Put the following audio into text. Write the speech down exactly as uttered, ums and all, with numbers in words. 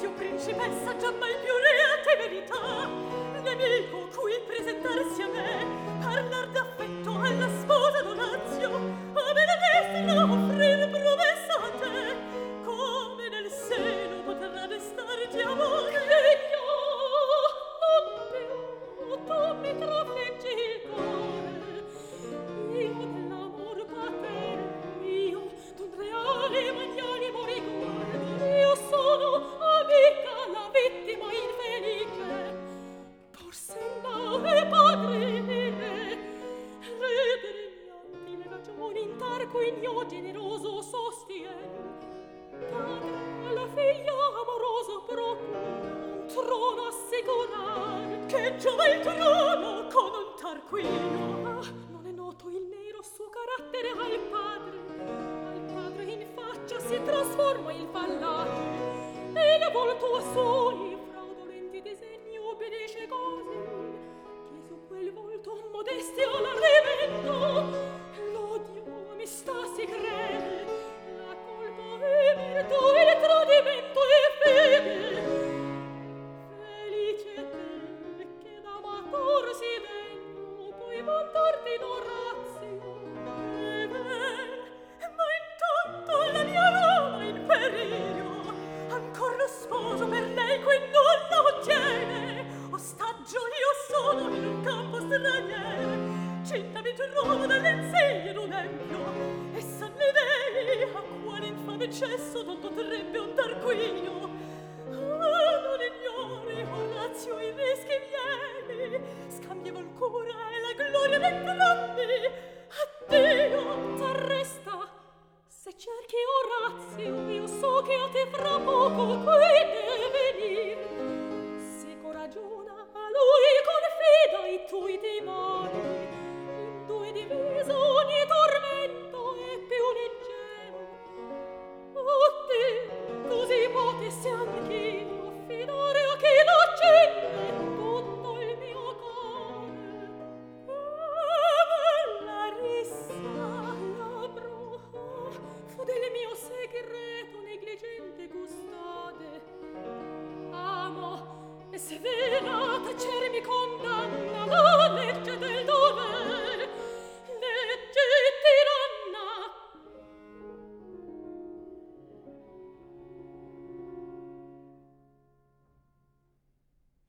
io principessa giammai più reate verità, nemico cui presentarsi a me, parlar d'affetto alla sposa d'Orazio, a me la destra offrir promessa a te, come nel seno potrà destarti amore. Io non più, tu mi trafiggi il cuore, io dell'amor paterno, io d'un reale magnanimo riguardo, io sono amica la vittima infelice, pur sembra padre e re, reverenzianti le ragioni in tarco igno generoso sostien. Padre alla figlia amoroso procura un trono assicurar, che giova il trono con un tarquino. Ah, non è noto il nero suo carattere al padre, al padre in faccia si trasforma il fallace, e la volto a suoi fraudolenti disegni obbedisce così, che su quel volto modestia la rivendo, l'odio amistà si crede, la colpa è virtù, il tradimento è fede. Felice te che d'amator si degno puoi vantarti in Orazio, e beh, ma intanto la mia Roma in periglio, ancor lo sposo per lei qui non la ottiene, ostaggio io sono in un campo straniero, cinta mi trovo dall'enzeglie d'un empio, e san le dei a quale infame cesso non potrebbe un tarquinio. Ah, non ignori, Orazio, i rischi miei, scambiavol cura e la gloria d'entrambi, addio t'arresta, se cerchi Orazio, io so che a te fra poco qui deve venir, se coragiona a lui confida i tuoi timori, in due diviso ogni tormento è più leggero. Oh te, così potessi andare